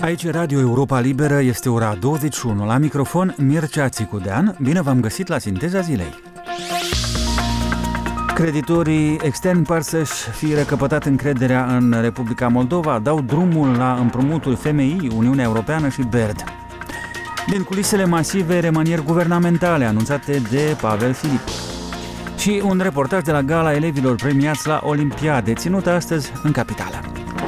Aici Radio Europa Liberă, este ora 21. La microfon Mircea Țicudean. Bine v-am găsit la Sinteza Zilei. Creditorii externi par să-și fi recăpătat încrederea în Republica Moldova, dau drumul la împrumuturi FMI, Uniunea Europeană și BERD. Din culisele masive remanieri guvernamentale anunțate de Pavel Filip. Și un reportaj de la Gala elevilor premiați la Olimpiade, ținută astăzi în capitală.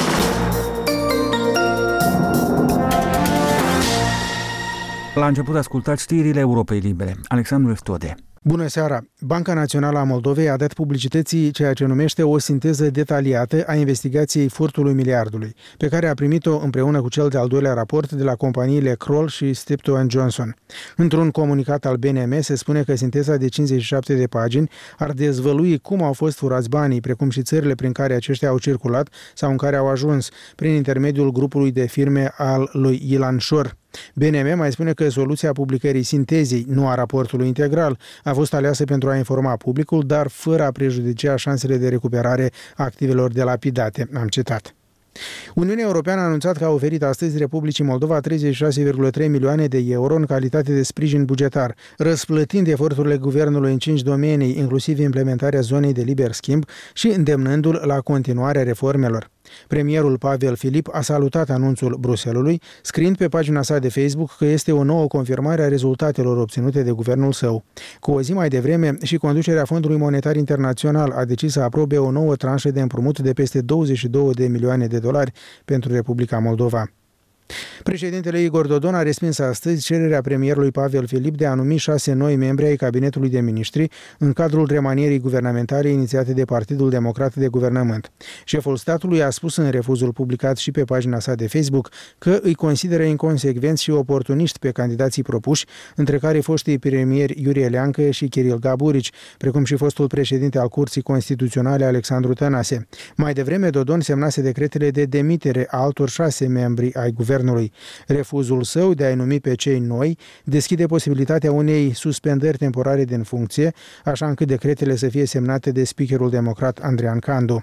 La început ascultați știrile Europei Libere. Alexandru Eftode. Bună seara! Banca Națională a Moldovei a dat publicității ceea ce numește o sinteză detaliată a investigației furtului miliardului, pe care a primit-o împreună cu cel de-al doilea raport de la companiile Kroll și Steptoe & Johnson. Într-un comunicat al BNM se spune că sinteza de 57 de pagini ar dezvălui cum au fost furați banii, precum și țările prin care aceștia au circulat sau în care au ajuns, prin intermediul grupului de firme al lui Ilan Șor. BNM mai spune că soluția publicării sintezei, nu a raportului integral, a fost aleasă pentru a informa publicul, dar fără a prejudicia șansele de recuperare a activelor dilapidate, am citat. Uniunea Europeană a anunțat că a oferit astăzi Republicii Moldova 36,3 milioane de euro în calitate de sprijin bugetar, răsplătind eforturile guvernului în 5 domenii, inclusiv implementarea zonei de liber schimb și îndemnându-l la continuarea reformelor. Premierul Pavel Filip a salutat anunțul Bruxellesului, scriind pe pagina sa de Facebook că este o nouă confirmare a rezultatelor obținute de guvernul său. Cu o zi mai devreme, și conducerea Fondului Monetar Internațional a decis să aprobe o nouă tranșă de împrumut de peste 22 de milioane de dolari pentru Republica Moldova. Președintele Igor Dodon a respins astăzi cererea premierului Pavel Filip de a numi 6 noi membri ai cabinetului de miniștri în cadrul remanierii guvernamentale inițiate de Partidul Democrat de Guvernământ. Șeful statului a spus în refuzul publicat și pe pagina sa de Facebook că îi consideră inconsecvenți și oportuniști pe candidații propuși, între care foștii premieri Iurie Leancă și Kiril Gaburici, precum și fostul președinte al Curții Constituționale Alexandru Tănase. Mai devreme, Dodon semnase decretele de demitere a altor 6 membri ai guvernului. Refuzul său de a-i numi pe cei noi deschide posibilitatea unei suspendări temporare din funcție, așa încât decretele să fie semnate de speakerul democrat Andrian Candu.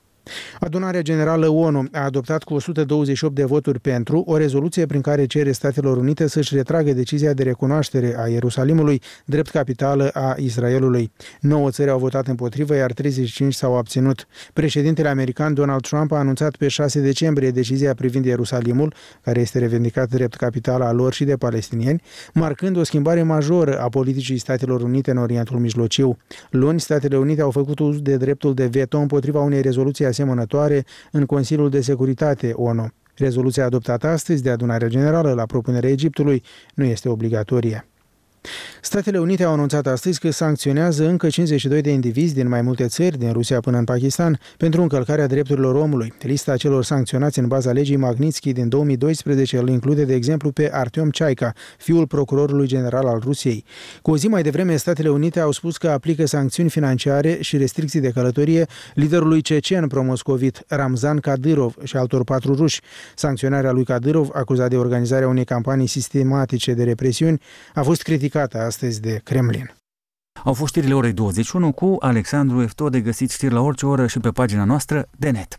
Adunarea Generală ONU a adoptat cu 128 de voturi pentru o rezoluție prin care cere Statelor Unite să-și retragă decizia de recunoaștere a Ierusalimului drept capitală a Israelului. 9 țări au votat împotrivă, iar 35 s-au abținut. Președintele american Donald Trump a anunțat pe 6 decembrie decizia privind Ierusalimul, care este revendicat drept capitala a lor și de palestinieni, marcând o schimbare majoră a politicii Statelor Unite în Orientul Mijlociu. Luni, Statele Unite au făcut uz de dreptul de veto împotriva unei rezoluții asemănătoare în Consiliul de Securitate ONU. Rezoluția adoptată astăzi de Adunarea Generală la propunerea Egiptului nu este obligatorie. Statele Unite au anunțat astăzi că sancționează încă 52 de indivizi din mai multe țări, din Rusia până în Pakistan, pentru încălcarea drepturilor omului. Lista celor sancționați în baza legii Magnitsky din 2012 îl include, de exemplu, pe Artyom Chaica, fiul procurorului general al Rusiei. Cu o zi mai devreme, Statele Unite au spus că aplică sancțiuni financiare și restricții de călătorie liderului cecen pro-moscovit Ramzan Kadyrov și altor 4 ruși. Sancționarea lui Kadyrov, acuzat de organizarea unei campanii sistematice de represiuni, a fost criticată astăzi de Kremlin. Au fost știrile orei 21 cu Alexandru Eftode, găsiți știri la orice oră și pe pagina noastră de net.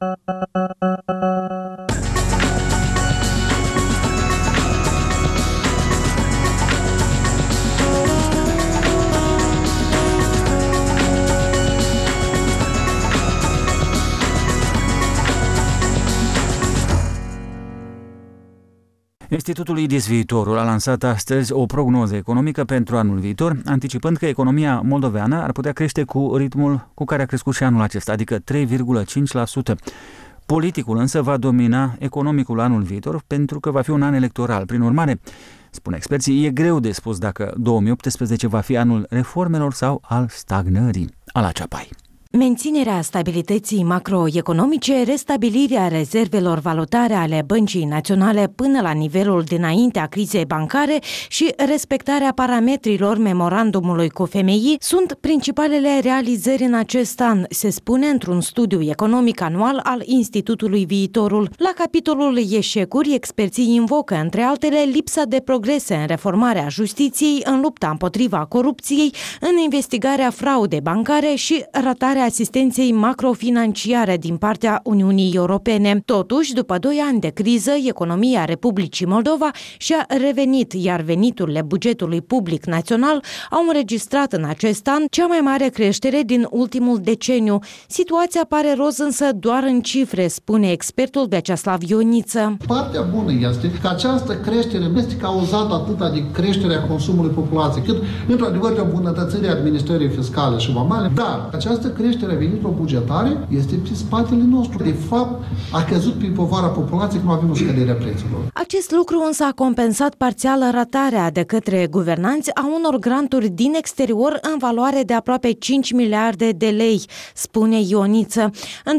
Institutul IDIS Viitorul a lansat astăzi o prognoză economică pentru anul viitor, anticipând că economia moldoveană ar putea crește cu ritmul cu care a crescut și anul acesta, adică 3,5%. Politicul însă va domina economicul anul viitor pentru că va fi un an electoral. Prin urmare, spun experții, e greu de spus dacă 2018 va fi anul reformelor sau al stagnării. Ala Ceapai. Menținerea stabilității macroeconomice, restabilirea rezervelor valutare ale Băncii Naționale până la nivelul dinaintea crizei bancare și respectarea parametrilor memorandumului cu FMI sunt principalele realizări în acest an, se spune într-un studiu economic anual al Institutului Viitorul. La capitolul eșecuri, experții invocă, între altele, lipsa de progrese în reformarea justiției, în lupta împotriva corupției, în investigarea fraudei bancare și ratarea acordarea asistenței macrofinanciare din partea Uniunii Europene. Totuși, după 2 ani de criză, economia Republicii Moldova și-a revenit, iar veniturile bugetului public național au înregistrat în acest an cea mai mare creștere din ultimul deceniu. Situația pare roz însă doar în cifre, spune expertul Vyacheslav Ioniță. Partea bună este că această creștere nu este cauzată atât de creșterea consumului populației, cât într-adevăr de o îmbunătățire a administrării fiscale și vamale, dar această creștere a veniturilor bugetare este pe spatele nostru. De fapt, a căzut pe povara populației că nu avem o scădere a prețurilor. Acest lucru însă a compensat parțial ratarea de către guvernanți a unor granturi din exterior în valoare de aproape 5 miliarde de lei, spune Ioniță. În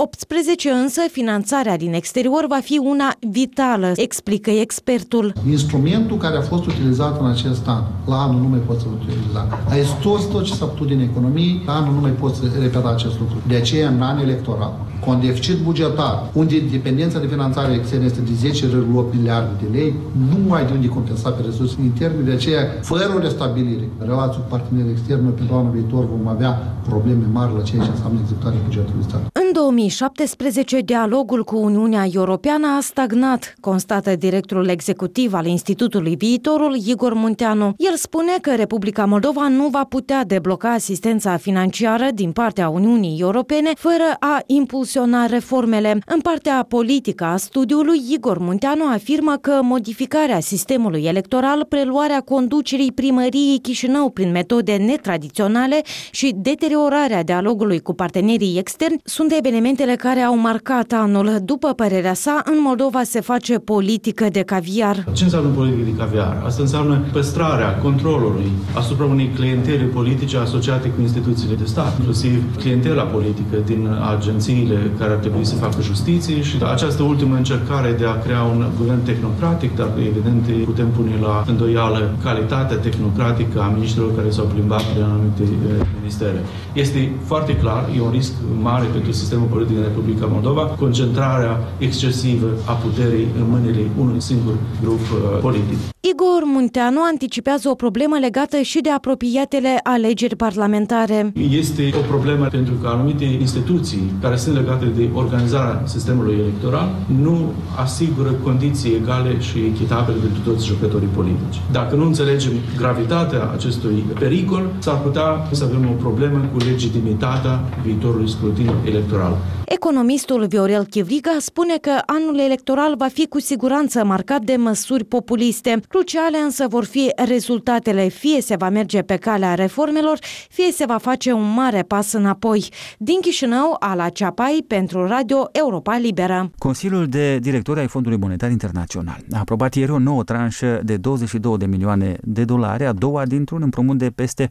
2018 însă, finanțarea din exterior va fi una vitală, explică expertul. Instrumentul care a fost utilizat în acest an, la anul nu mai poți să utiliza. Ai stors tot ce s-a putut din economie, la anul nu mai poți repeta acest lucru. De aceea, în an electoral, cu un deficit bugetar, unde dependența de finanțare externă este de 10,8 miliarde de lei, nu ai de unde compensa pe resurse interne, de aceea, fără o restabilire, relații cu partenerii externi, pentru anul viitor vom avea probleme mari la ceea ce înseamnă executarea bugetului stat. În 2017, dialogul cu Uniunea Europeană a stagnat, constată directorul executiv al Institutului Viitorul, Igor Munteanu. El spune că Republica Moldova nu va putea debloca asistența financiară din partea Uniunii Europene fără a impulsiona reformele. În partea politică a studiului, Igor Munteanu afirmă că modificarea sistemului electoral, preluarea conducerii primăriei Chișinău prin metode netradiționale și deteriorarea dialogului cu partenerii externi sunt evenimentele care au marcat anul. După părerea sa, în Moldova se face politică de caviar. Ce înseamnă politică de caviar? Asta înseamnă păstrarea controlului asupra unei clientele politice asociate cu instituțiile de stat, inclusiv clientela politică din agențiile care ar trebui să facă justiție și această ultimă încercare de a crea un guvern tehnocratic, dacă evident putem pune la îndoială calitatea tehnocratică a miniștrilor care s-au plimbat prin anumite ministere. Este foarte clar, e un risc mare pentru sistemul politic din Republica Moldova, concentrarea excesivă a puterii în mâinile unui singur grup politic. Igor Munteanu anticipează o problemă legată și de apropiatele alegeri parlamentare. Este o problemă pentru că anumite instituții care sunt legate de organizarea sistemului electoral nu asigură condiții egale și echitabile pentru toți jucătorii politici. Dacă nu înțelegem gravitatea acestui pericol, s-ar putea să avem o problemă cu legitimitatea viitorului scrutin electoral. Economistul Viorel Chivriga spune că anul electoral va fi cu siguranță marcat de măsuri populiste. Cruciale însă vor fi rezultatele. Fie se va merge pe calea reformelor, fie se va face un mare pas înapoi. Din Chișinău, Ala Ceapai, pentru Radio Europa Liberă. Consiliul de Directori ai Fondului Monetar Internațional a aprobat ieri o nouă tranșă de 22 de milioane de dolari, a doua dintr-un împrumut de peste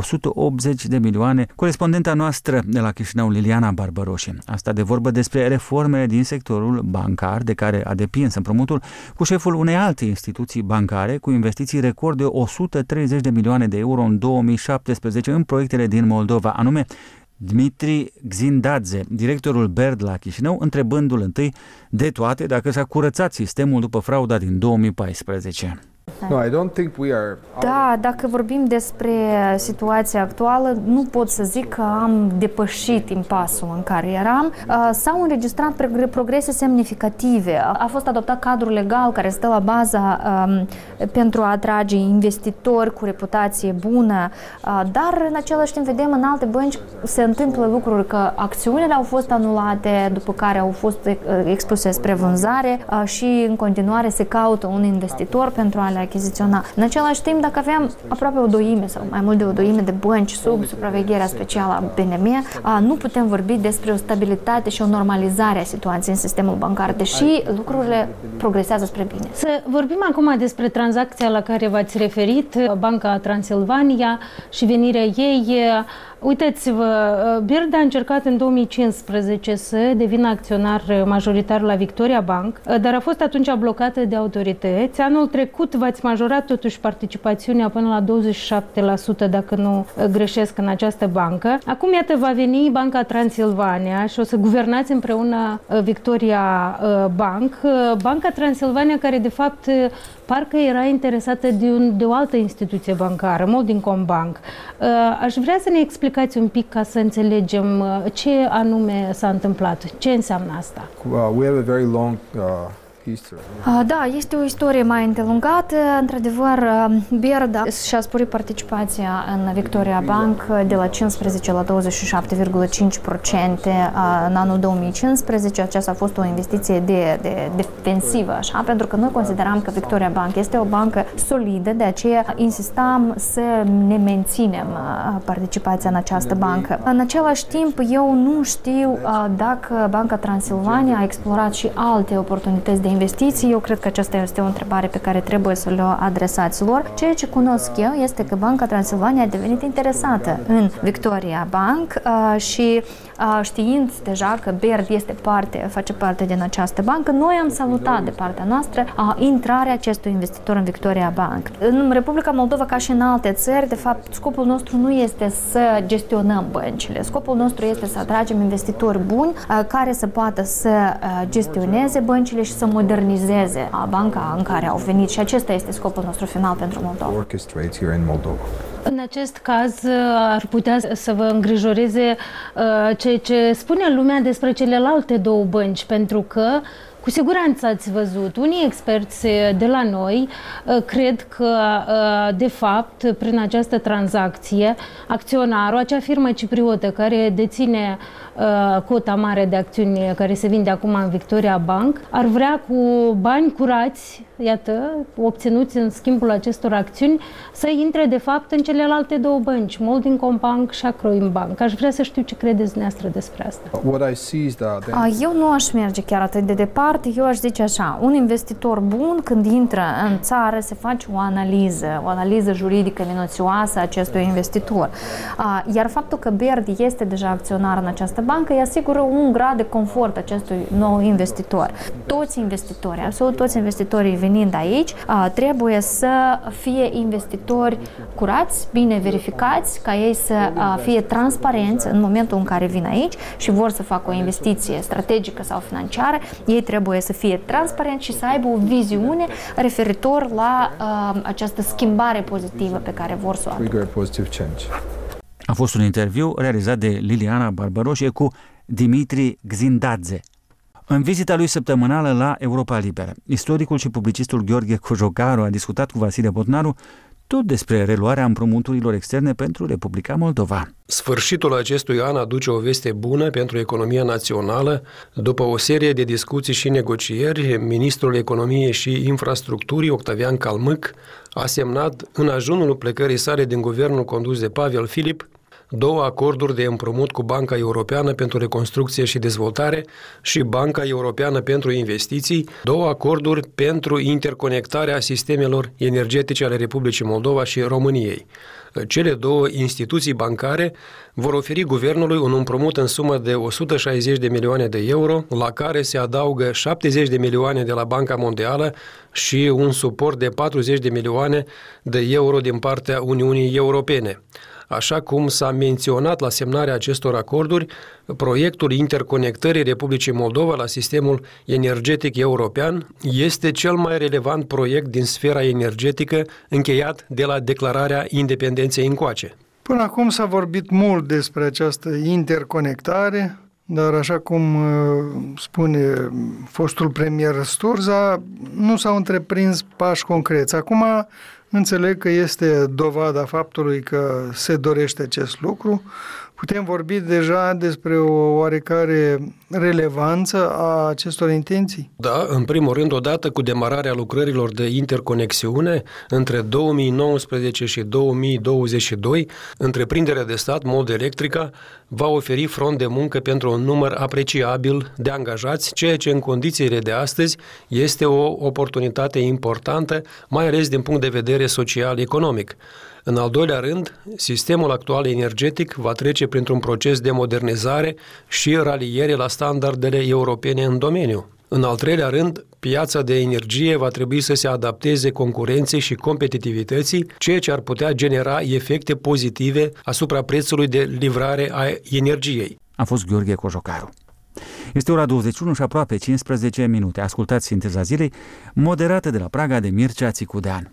180 de milioane. Corespondenta noastră de la Chișinău, Liliana Barbaroși, asta de vorbă despre reformele din sectorul bancar de care a depins împrumutul cu șeful unei alte instituții bancare cu investiții record de 130 de milioane de euro în 2017 în proiectele din Moldova, anume Dmitri Xindadze, directorul BERD la Chișinău, întrebându-l întâi de toate dacă s-a curățat sistemul după frauda din 2014. Da, dacă vorbim despre situația actuală, nu pot să zic că am depășit impasul în care eram. S-au înregistrat progrese semnificative. A fost adoptat cadrul legal care stă la baza pentru a atrage investitori cu reputație bună, dar în același timp vedem în alte bănci se întâmplă lucruri că acțiunile au fost anulate, după care au fost expuse spre vânzare și în continuare se caută un investitor pentru a le achiziționa. În același timp, dacă aveam aproape o doime sau mai mult de o doime de bănci sub supravegherea specială a BNM, nu putem vorbi despre o stabilitate și o normalizare a situației în sistemul bancar, deși lucrurile progresează spre bine. Să vorbim acum despre tranzacția la care v-ați referit, Banca Transilvania și venirea ei. Uitați-vă, BERD a încercat în 2015 să devină acționar majoritar la Victoria Bank, dar a fost atunci blocată de autorități. Anul trecut va v-ați majorat totuși participațiunea până la 27%, dacă nu greșesc, în această bancă. Acum, iată, va veni Banca Transilvania și o să guvernați împreună Victoria Bank. Banca Transilvania, care de fapt parcă era interesată de o altă instituție bancară, Molding Bank. Aș vrea să ne explicați un pic ca să înțelegem ce anume s-a întâmplat. Ce înseamnă asta? We have a very long Da, este o istorie mai îndelungată. Într-adevăr, BERD și-a sporit participația în Victoria Bank de la 15 la 27,5% în anul 2015. Aceasta a fost o investiție defensivă, așa, pentru că noi consideram că Victoria Bank este o bancă solidă, de aceea insistam să ne menținem participația în această bancă. În același timp, eu nu știu dacă Banca Transilvania a explorat și alte oportunități de investiții. Eu cred că aceasta este o întrebare pe care trebuie să le adresați lor. Ceea ce cunosc eu este că Banca Transilvania a devenit interesată în Victoria Bank și știind deja că BERD face parte din această bancă, noi am salutat de partea noastră intrarea acestui investitor în Victoria Bank. În Republica Moldova, ca și în alte țări, de fapt, scopul nostru nu este să gestionăm băncile. Scopul nostru este să atragem investitori buni care să poată să gestioneze băncile și să modernizeze banca în care au venit, și acesta este scopul nostru final pentru Moldova. În acest caz ar putea să vă îngrijoreze ceea ce spune lumea despre celelalte două bănci, pentru că cu siguranță ați văzut, unii experți de la noi cred că, de fapt, prin această tranzacție, acționarul, acea firmă cipriotă care deține cota mare de acțiuni care se vinde acum în Victoria Bank, ar vrea cu bani curați, iată, obținuți în schimbul acestor acțiuni, să intre, de fapt, în celelalte două bănci, Molding Bank și Acroim Bank. Aș vrea să știu ce credeți dumneavoastră despre asta. Eu nu aș merge chiar atât de departe. Eu aș zice așa, un investitor bun, când intră în țară, se face o analiză juridică minuțioasă a acestui investitor. Iar faptul că BERD este deja acționar în această bancă îi asigură un grad de confort acestui nou investitor. Toți investitorii, absolut toți investitorii venind aici, trebuie să fie investitori curați, bine verificați, ca ei să fie transparenți în momentul în care vin aici și vor să facă o investiție strategică sau financiară. Ei trebuie să fie transparenți și să aibă o viziune referitor la această schimbare pozitivă pe care vor să o aducă. A fost un interviu realizat de Liliana Barbaroșie cu Dimitri Gzindadze. În vizita lui săptămânală la Europa Liberă, istoricul și publicistul Gheorghe Cojocaru a discutat cu Vasile Botnaru tot despre reluarea împrumuturilor externe pentru Republica Moldova. Sfârșitul acestui an aduce o veste bună pentru economia națională. După o serie de discuții și negocieri, ministrul Economiei și Infrastructurii, Octavian Calmâc, a semnat în ajunul plecării sale din guvernul condus de Pavel Filip 2 acorduri de împrumut cu Banca Europeană pentru Reconstrucție și Dezvoltare și Banca Europeană pentru Investiții, 2 acorduri pentru interconectarea sistemelor energetice ale Republicii Moldova și României. Cele 2 instituții bancare vor oferi guvernului un împrumut în sumă de 160 de milioane de euro, la care se adaugă 70 de milioane de la Banca Mondială și un suport de 40 de milioane de euro din partea Uniunii Europene. Așa cum s-a menționat la semnarea acestor acorduri, proiectul interconectării Republicii Moldova la sistemul energetic european este cel mai relevant proiect din sfera energetică încheiat de la declararea independenței încoace. Până acum s-a vorbit mult despre această interconectare, dar așa cum spune fostul premier Sturza, nu s-au întreprins pași concreți. Acum înțeleg că este dovada faptului că se dorește acest lucru. Putem vorbi deja despre o oarecare relevanță a acestor intenții? Da, în primul rând, odată cu demararea lucrărilor de interconexiune, între 2019 și 2022, întreprinderea de stat Moldelectrica va oferi front de muncă pentru un număr apreciabil de angajați, ceea ce în condițiile de astăzi este o oportunitate importantă, mai ales din punct de vedere social-economic. În al doilea rând, sistemul actual energetic va trece printr-un proces de modernizare și raliere la standardele europene în domeniu. În al treilea rând, piața de energie va trebui să se adapteze concurenței și competitivității, ceea ce ar putea genera efecte pozitive asupra prețului de livrare a energiei. A fost Gheorghe Cojocaru. Este ora 21 și aproape 15 minute. Ascultați Sinteza Zilei, moderată de la Praga de Mircea Țicudean.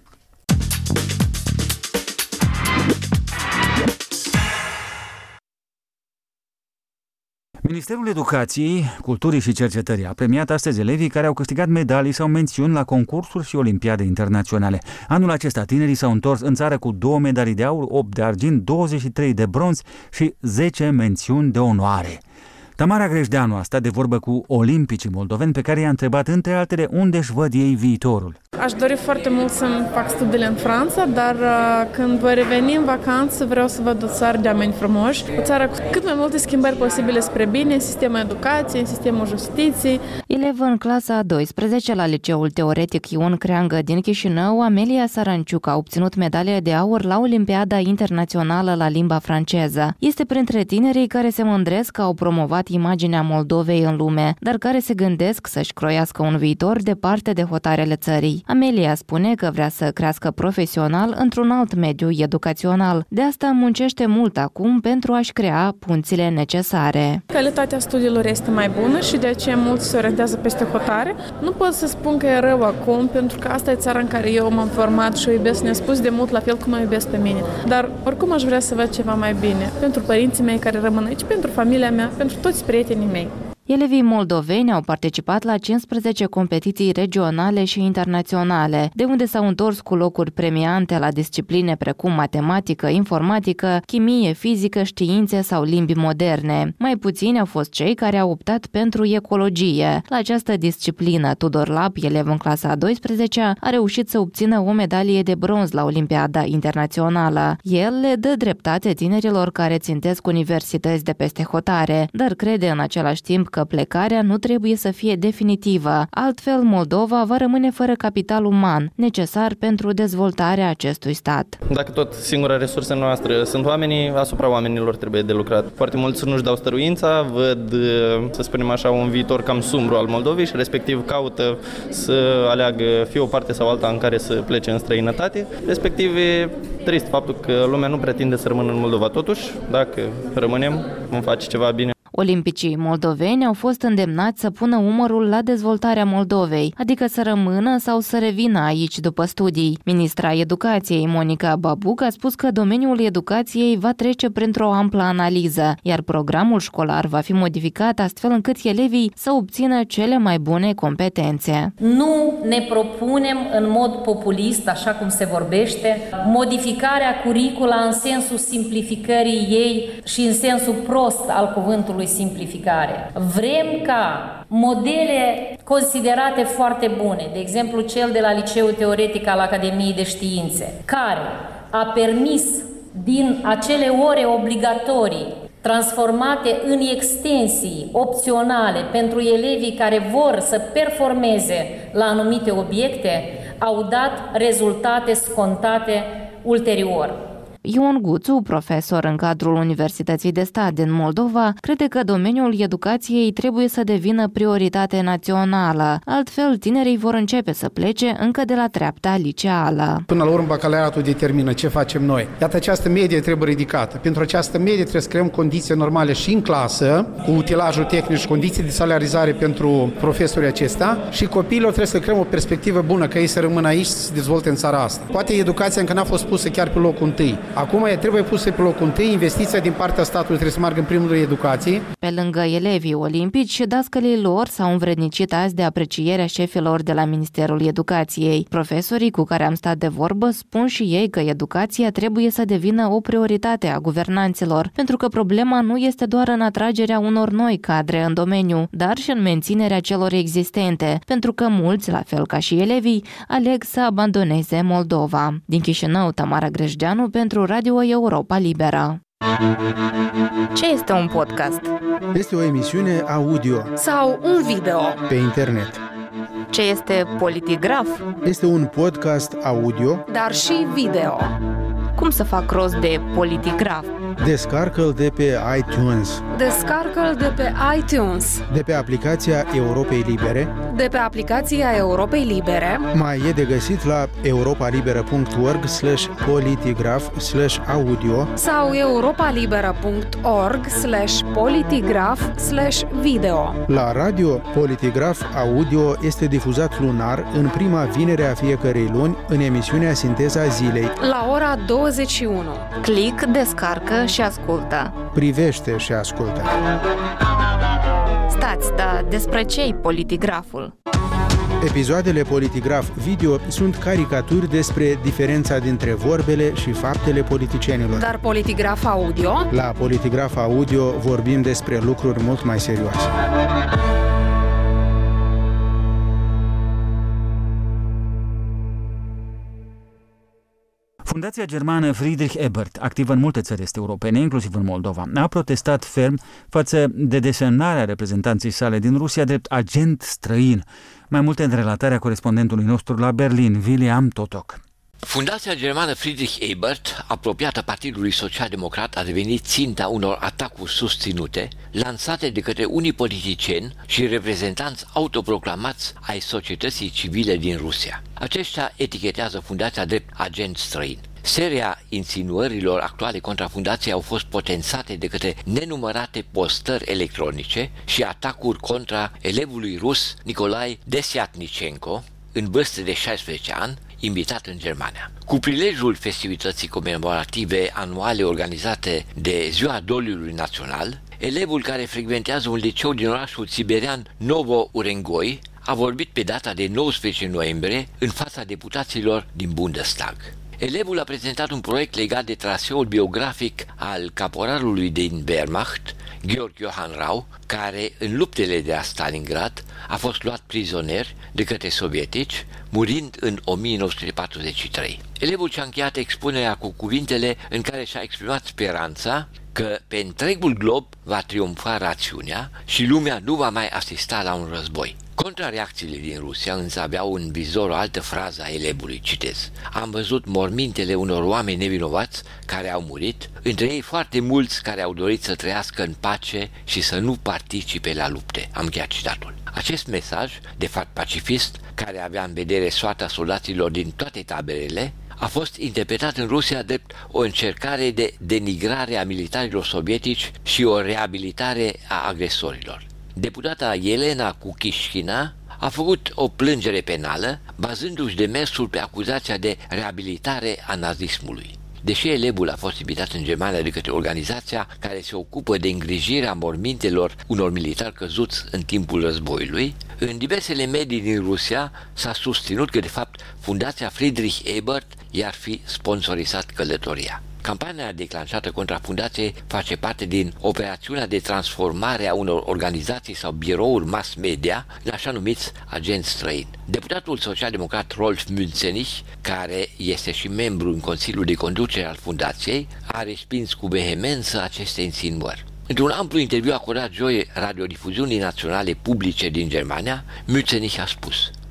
Ministerul Educației, Culturii și Cercetării a premiat astăzi elevii care au câștigat medalii sau mențiuni la concursuri și olimpiade internaționale. Anul acesta tinerii s-au întors în țară cu 2 medalii de aur, 8 de argint, 23 de bronz și 10 mențiuni de onoare. Tamara Grejdeanu a stat de vorbă cu olimpicii moldoveni pe care i-a întrebat între altele unde își văd ei viitorul. Aș dori foarte mult să-mi fac studiile în Franța, dar când voi reveni în vacanță vreau să văd o țară de oameni frumoși, o țară cu cât mai multe schimbări posibile spre bine în sistemul educației, în sistemul justiției. Elevă în clasa a 12 la Liceul Teoretic Ion Creangă din Chișinău, Amelia Saranciuc a obținut medalia de aur la Olimpiada Internațională la limba franceză. Este printre tinerii care se mândresc că au promovat imaginea Moldovei în lume, dar care se gândesc să-și croiască un viitor departe de hotarele țării. Amelia spune că vrea să crească profesional într-un alt mediu educațional. De asta muncește mult acum pentru a-și crea punțile necesare. Calitatea studiilor este mai bună și de aceea mulți se orientează peste hotare. Nu pot să spun că e rău acum, pentru că asta e țara în care eu m-am format și o iubesc nespus de mult, la fel cum mă iubesc pe mine. Dar oricum aș vrea să văd ceva mai bine pentru părinții mei care rămân aici, pentru familia mea, pentru toți prietenii mei. Elevii moldoveni au participat la 15 competiții regionale și internaționale, de unde s-au întors cu locuri premiante la discipline precum matematică, informatică, chimie, fizică, științe sau limbi moderne. Mai puțini au fost cei care au optat pentru ecologie. La această disciplină, Tudor Lap, elev în clasa a 12-a, a reușit să obțină o medalie de bronz la Olimpiada Internațională. El le dă dreptate tinerilor care țintesc universități de peste hotare, dar crede în același timp că plecarea nu trebuie să fie definitivă, altfel Moldova va rămâne fără capital uman necesar pentru dezvoltarea acestui stat. Dacă tot singura resursă noastră sunt oamenii, asupra oamenilor trebuie de lucrat. Foarte mulți nu-și dau stăruința, văd, să spunem așa, un viitor cam sumbru al Moldovei și respectiv caută să aleagă fie o parte sau alta în care să plece în străinătate. Respectiv e trist faptul că lumea nu pretinde să rămână în Moldova. Totuși, dacă rămânem, vom face ceva bine. Olimpicii moldoveni au fost îndemnați să pună umărul la dezvoltarea Moldovei, adică să rămână sau să revină aici după studii. Ministra Educației, Monica Babuc, a spus că domeniul educației va trece printr-o amplă analiză, iar programul școlar va fi modificat astfel încât elevii să obțină cele mai bune competențe. Nu ne propunem în mod populist, așa cum se vorbește, modificarea curicula în sensul simplificării ei și în sensul prost al cuvântului simplificare. Vrem ca modele considerate foarte bune, de exemplu cel de la Liceul Teoretic al Academiei de Științe, care a permis din acele ore obligatorii transformate în extensii opționale pentru elevii care vor să performeze la anumite obiecte, au dat rezultate scontate ulterior. Ion Guțu, profesor în cadrul Universității de Stat din Moldova, crede că domeniul educației trebuie să devină prioritate națională. Altfel, tinerii vor începe să plece încă de la treapta liceală. Până la urmă, bacalaureatul determină ce facem noi. Iată, această medie trebuie ridicată. Pentru această medie trebuie să creăm condiții normale și în clasă, cu utilajul tehnic și condiții de salarizare pentru profesorii acestea și copiilor trebuie să creăm o perspectivă bună, că ei să rămână aici și să se dezvolte în țara asta. Poate educația încă n-a fost pusă chiar pe locul întâi. Acum trebuie pusă pe locul întâi, investiția din partea statului trebuie să meargă în primul rând educație. Pe lângă elevii olimpici, dascălii lor s-au învrednicit azi de aprecierea șefilor de la Ministerul Educației. Profesorii cu care am stat de vorbă spun și ei că educația trebuie să devină o prioritate a guvernanților, pentru că problema nu este doar în atragerea unor noi cadre în domeniu, dar și în menținerea celor existente, pentru că mulți, la fel ca și elevii, aleg să abandoneze Moldova. Din Chișinău, Tamara Grejdeanu pentru Radio Europa Liberă. Ce este un podcast? Este o emisiune audio Sau un video? Pe internet. Ce este Politigraf? Este un podcast audio, dar și video. Cum să fac rost de Politigraf? Descarcă-l de pe iTunes. Descarcă-l de pe iTunes. De pe aplicația Europei Libere. De pe aplicația Europei Libere. Mai e de găsit la europalibera.org/politigraf/audio sau europalibera.org/politigraf/video. La radio, Politigraf Audio este difuzat lunar în prima vinere a fiecărei luni în emisiunea Sinteza Zilei. La ora 21. Click, descarcă și ascultă. Privește și ascultă. Stați, dar despre ce-i Politigraful? Episoadele Politigraf Video sunt caricaturi despre diferența dintre vorbele și faptele politicienilor. Dar Politigraf Audio? La Politigraf Audio vorbim despre lucruri mult mai serioase. Fundația germană Friedrich Ebert, activă în multe țări este europene, inclusiv în Moldova, a protestat ferm față de desemnarea reprezentanței sale din Rusia drept agent străin. Mai multe în relatarea corespondentului nostru la Berlin, William Totok. Fundația germană Friedrich Ebert, apropiată Partidului Social-Democrat, a devenit ținta unor atacuri susținute, lansate de către unii politicieni și reprezentanți autoproclamați ai societății civile din Rusia. Aceștia etichetează fundația drept agent străin. Seria insinuărilor actuale contra fundației au fost potențate de către nenumărate postări electronice și atacuri contra elevului rus Nicolae Desyatnichenko, în vârstă de 16 ani, invitat în Germania. Cu prilejul festivității comemorative anuale organizate de Ziua Doliului Național, elevul care frecventează un liceu din orașul siberian Novo-Urengoi a vorbit pe data de 19 noiembrie în fața deputaților din Bundestag. Elevul a prezentat un proiect legat de traseul biografic al caporalului din Wehrmacht, Georg Johann Rau, care în luptele de la Stalingrad a fost luat prizonier de către sovietici, murind în 1943. Elevul și-a încheiat expunerea cu cuvintele în care și-a exprimat speranța că pe întregul glob va triumfa rațiunea și lumea nu va mai asista la un război. Contrareacțiile din Rusia însă aveau în vizor o altă frază a elevului, citez: "Am văzut mormintele unor oameni nevinovați care au murit, între ei foarte mulți care au dorit să trăiască în pace și să nu participe la lupte." Am încheiat citatul. Acest mesaj, de fapt pacifist, care avea în vedere soarta soldaților din toate taberele, a fost interpretat în Rusia drept o încercare de denigrare a militarilor sovietici și o reabilitare a agresorilor. Deputata Elena Kukishkina a făcut o plângere penală, bazându-și demersul pe acuzația de reabilitare a nazismului. Deși elevul a fost invitat în Germania de către organizația care se ocupă de îngrijirea mormintelor unor militari căzuți în timpul războiului, în diversele medii din Rusia s-a susținut că de fapt Fundația Friedrich Ebert i-ar fi sponsorizat călătoria. Campania declanșată contra fundației face parte din operațiunea de transformare a unor organizații sau birouri mass media în așa numiți agenți străini. Deputatul social-democrat Rolf Münzenich, care este și membru în Consiliul de Conducere al fundației, a respins cu vehemență aceste insinuări. Într-un amplu interviu acordat joi radiodifuziunii naționale publice din Germania, Münzenich a spus: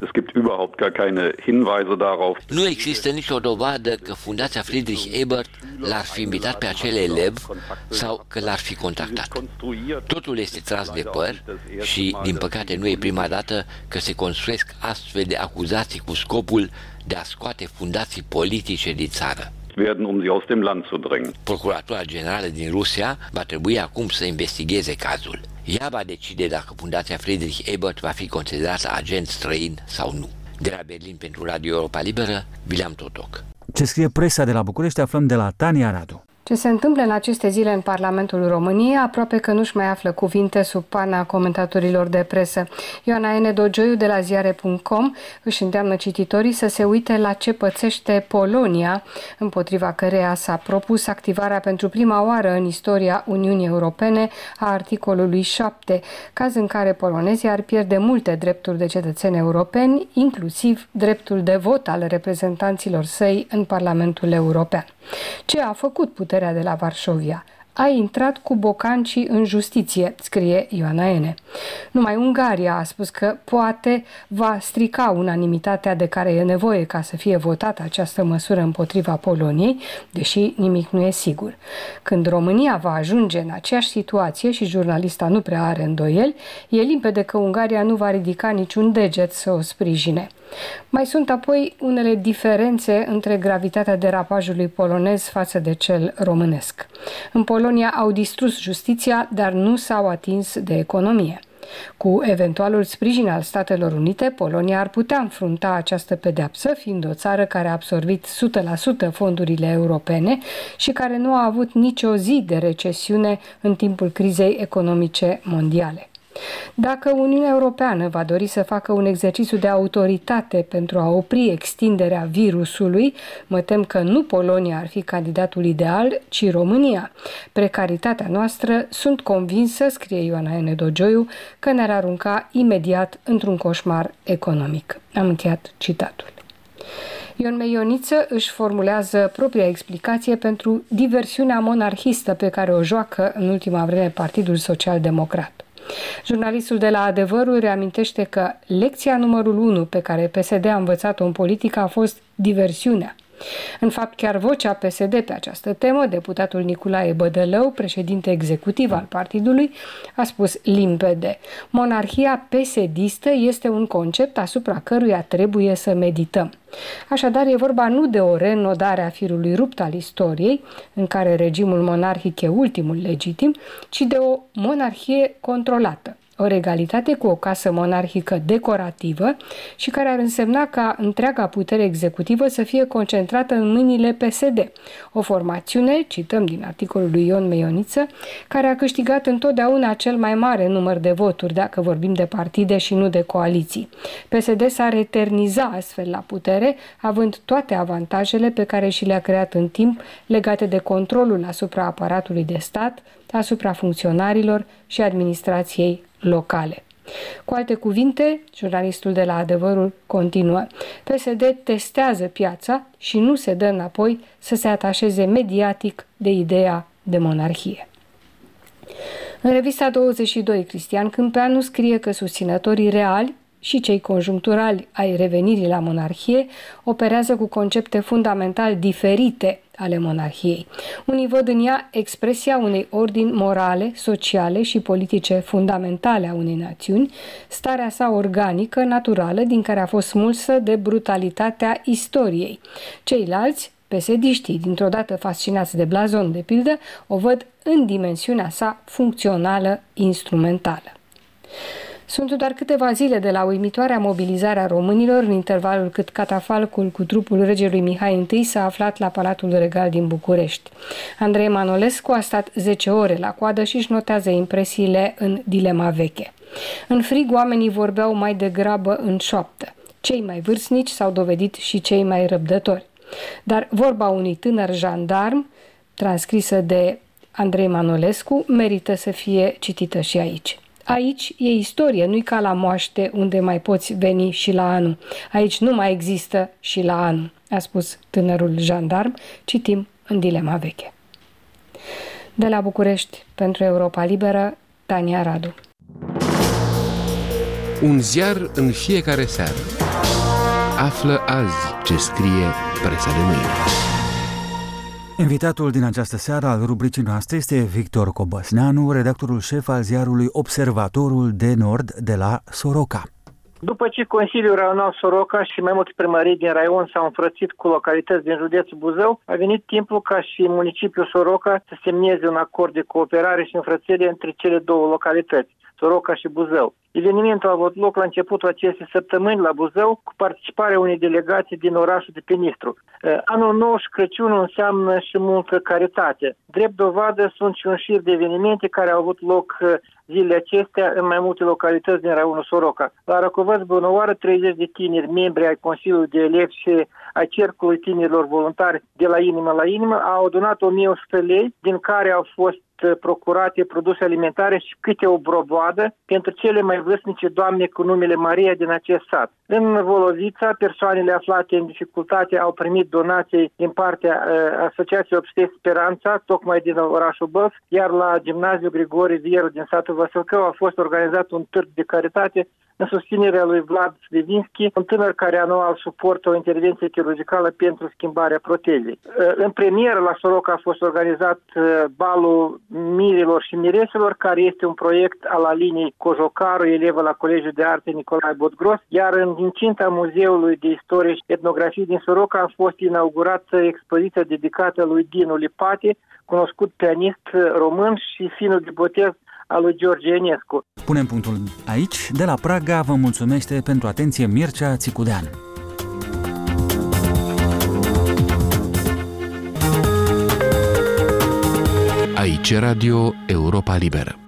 "Nu există nicio dovadă că Fundația Friedrich Ebert l-ar fi invitat pe acel elev sau că l-ar fi contactat. Totul este tras de păr și, din păcate, nu e prima dată că se construiesc astfel de acuzații cu scopul de a scoate fundații politice din țară." Procuratura Generală din Rusia va trebui acum să investigheze cazul. Ea va decide dacă Fundația Friedrich Ebert va fi considerată agent străin sau nu. De la Berlin pentru Radio Europa Liberă, William Totok. Ce scrie presa de la București aflăm de la Tania Radu. Ce se întâmplă în aceste zile în Parlamentul României aproape că nu-și mai află cuvinte sub pana comentatorilor de presă. Ioana N. Dogioiu de la ziare.com își îndeamnă cititorii să se uite la ce pățește Polonia, împotriva căreia s-a propus activarea pentru prima oară în istoria Uniunii Europene a articolului 7, caz în care polonezii ar pierde multe drepturi de cetățeni europeni, inclusiv dreptul de vot al reprezentanților săi în Parlamentul European. Ce a făcut puterea de la Varșovia? a intrat cu bocancii în justiție, scrie Ioana N. Numai Ungaria a spus că poate va strica unanimitatea de care e nevoie ca să fie votată această măsură împotriva Poloniei, deși nimic nu e sigur. Când România va ajunge în aceeași situație și jurnalista nu prea are îndoieli, e limpede că Ungaria nu va ridica niciun deget să o sprijine. Mai sunt apoi unele diferențe între gravitatea derapajului polonez față de cel românesc. În Polonia au distrus justiția, dar nu s-au atins de economie. Cu eventualul sprijin al Statelor Unite, Polonia ar putea înfrunta această pedeapsă, fiind o țară care a absorbit 100% fondurile europene și care nu a avut nicio zi de recesiune în timpul crizei economice mondiale. Dacă Uniunea Europeană va dori să facă un exercițiu de autoritate pentru a opri extinderea virusului, mă tem că nu Polonia ar fi candidatul ideal, ci România. Precaritatea noastră, sunt convinsă, scrie Ioana N. Dogioiu, că ne-ar arunca imediat într-un coșmar economic. Am încheiat citatul. Ion Meioniță își formulează propria explicație pentru diversiunea monarhistă pe care o joacă în ultima vreme Partidul Social-Democrat. Jurnalistul de la Adevărul reamintește că lecția numărul 1 pe care PSD a învățat-o în politică a fost diversiunea. În fapt, chiar vocea PSD pe această temă, deputatul Nicolae Bădălău, președinte executiv al partidului, a spus limpede: monarhia PSD-istă este un concept asupra căruia trebuie să medităm. Așadar, e vorba nu de o reînnodare a firului rupt al istoriei, în care regimul monarhic e ultimul legitim, ci de o monarhie controlată. O regalitate cu o casă monarhică decorativă și care ar însemna ca întreaga putere executivă să fie concentrată în mâinile PSD. O formațiune, cităm din articolul lui Ion Meioniță, care a câștigat întotdeauna cel mai mare număr de voturi, dacă vorbim de partide și nu de coaliții. PSD s-ar eterniza astfel la putere, având toate avantajele pe care și le-a creat în timp legate de controlul asupra aparatului de stat, asupra funcționarilor și administrației locale. Cu alte cuvinte, jurnalistul de la Adevărul continuă: PSD testează piața și nu se dă înapoi să se atașeze mediatic de ideea de monarhie. În revista 22, Cristian Câmpeanu scrie că susținătorii reali și cei conjuncturali ai revenirii la monarhie operează cu concepte fundamental diferite ale monarhiei. Unii văd în ea expresia unei ordini morale, sociale și politice fundamentale a unei națiuni, starea sa organică, naturală, din care a fost smulsă de brutalitatea istoriei. Ceilalți, pesediștii, dintr-o dată fascinați de blazon, de pildă, o văd în dimensiunea sa funcțională, instrumentală. Sunt doar câteva zile de la uimitoarea mobilizare a românilor, în intervalul cât catafalcul cu trupul regelui Mihai I s-a aflat la Palatul Regal din București. Andrei Manolescu a stat 10 ore la coadă și își notează impresiile în dilema veche. În frig, oamenii vorbeau mai degrabă în șoaptă. Cei mai vârstnici s-au dovedit și cei mai răbdători. Dar vorba unui tânăr jandarm, transcrisă de Andrei Manolescu, merită să fie citită și aici. Aici e istorie, nu-i ca la moaște unde mai poți veni și la anul. Aici nu mai există și la anul, a spus tânărul jandarm. Citim în dilema veche. De la București, pentru Europa Liberă, Tania Radu. Un ziar în fiecare seară. Află azi ce scrie presa de mâine. Invitatul din această seară al rubricii noastre este Victor Cobăsneanu, redactorul șef al ziarului Observatorul de Nord de la Soroca. După ce Consiliul Raional Soroca și mai multe primării din raion s-au înfrățit cu localități din județul Buzău, a venit timpul ca și municipiul Soroca să semneze un acord de cooperare și înfrățire între cele două localități, Soroca și Buzău. Evenimentul a avut loc la începutul acestei săptămâni la Buzău, cu participarea unei delegații din orașul de Penistru. Anul nou și Crăciunul înseamnă și multă caritate. Drept dovadă sunt și un șir de evenimente care au avut loc zilele acestea în mai multe localități din raionul Soroca. La Răcovăț, Bănoară, 30 de tineri, membri ai Consiliului de Elevi și ai Cercului Tinerilor Voluntari de la inimă la inimă, au adunat 1100 lei, din care au fost procurate produse alimentare și câte o broboadă pentru cele mai vârstnice doamne cu numele Maria din acest sat. În Volovița, persoanele aflate în dificultate au primit donații din partea Asociației Obstet Speranța, tocmai din orașul Bălți, iar la Gimnaziul Grigore Vieru din satul Văsălcău a fost organizat un târg de caritate în susținerea lui Vlad Slivinski, un tânăr care anual suportă o intervenție chirurgicală pentru schimbarea protezei. În premieră la Soroca a fost organizat balul mirilor și mireselor, care este un proiect al Alinei Cojocaru, elevă la Colegiul de Arte Nicolae Botgros, iar în incinta Muzeului de Istorie și Etnografie din Soroca a fost inaugurată expoziția dedicată lui Dinu Lipate, cunoscut pianist român și finul de botez al lui George Enescu. Punem punctul aici. De la Praga vă mulțumește pentru atenție Mircea Țicudean. Aici Radio Europa Liberă.